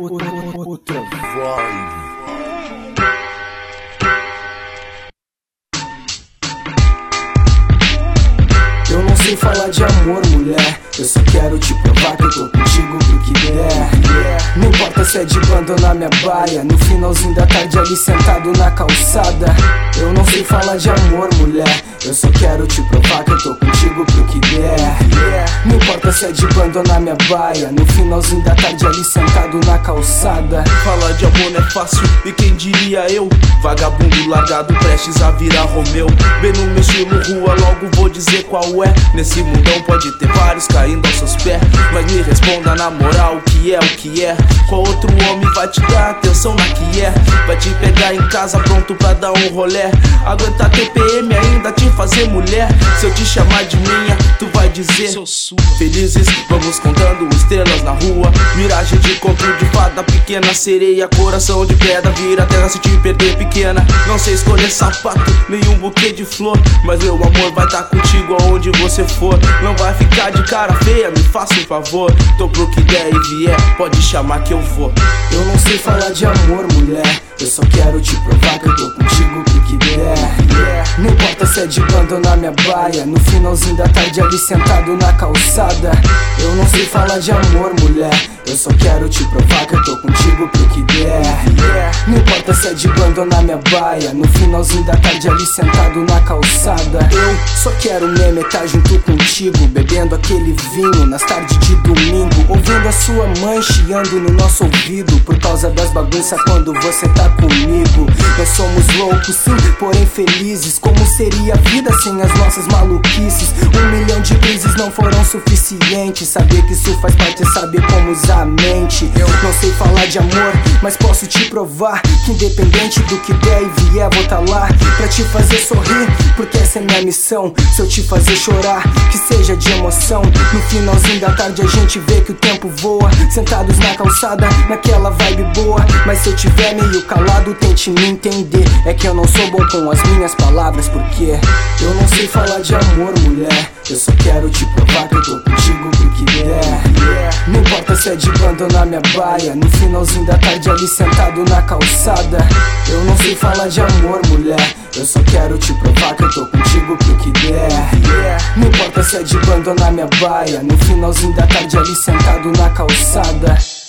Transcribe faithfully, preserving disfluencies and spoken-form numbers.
outra, outra vibe. Eu não sei falar de amor, mulher. Eu só quero te provar que eu tô contigo pro que der. Não importa se é de banda ou na minha baia, no finalzinho da tarde ali sentado na calçada. Eu não sei falar de amor, mulher. Eu só quero te provar que eu tô contigo pro que der. Não importa se é de banda ou na minha baia, no finalzinho da tarde ali sentado na calçada. Falar de amor não é fácil, e quem diria eu? Vagabundo largado, prestes a virar Romeu. Bem no meu estilo rua, logo vou dizer qual é. Nesse mundão pode ter vários caindo aos seus pés, mas me responda na moral, o que é, o que é? Qual outro homem vai te dar atenção na que é? Vai te pegar em casa pronto pra dar um rolé, aguentar T P M ainda te fazer mulher. Se eu te chamar de minha, tu vai dizer sou sua. Felizes, vamos contando estrelas na rua. Miragem de conto de fada, pequena sereia, coração de pedra, vira terra se te perder pequena. Não sei escolher sapato, nenhum buquê de flor, mas meu amor vai tá contigo aonde você for. Não vai ficar de cara feia, me faça um favor. Tô pro que der e vier, pode chamar que eu vou. Eu não sei falar de amor, mulher. Eu só quero te provar que eu tô contigo pro que der. Não importa se é de banda ou na minha baia, no finalzinho da tarde ali sentado na calçada. Eu não sei falar de amor, mulher. Eu só quero te provar que eu tô contigo pro que der. Não importa se é de banda ou na minha baia, no finalzinho da tarde ali sentado na calçada. Eu só quero mesmo estar junto contigo, bebendo aquele vinho nas tardes de domingo, ouvindo a sua mãe chiando no nosso ouvido por causa das bagunças quando você tá comigo. Nós somos loucos sim, porém felizes. Como seria a vida sem as nossas maluquices? Um milhão de crises não foram suficientes. Saber que isso faz parte é saber como usar a mente. Eu não sei falar de amor, mas posso te provar que independente do que der e vier, vou tá lá pra te fazer sorrir, porque essa é minha missão. Se eu te fazer chorar, que seja de emoção. No finalzinho da tarde a gente vê que o tempo voa, sentados na calçada, naquela vibe boa. Mas se eu tiver meio calado, tente me entender. É que eu não sou bom com as minhas palavras, porque eu não sei falar de amor, mulher. Eu só quero te provar que eu tô contigo pro que der. Não importa se é de banda ou na minha baia, no finalzinho da tarde ali sentado na calçada. Eu não sei falar de amor, mulher. Eu só quero te provar que eu tô contigo pro que der. Não importa se é de banda ou na minha baia, no finalzinho da tarde ali sentado na calçada.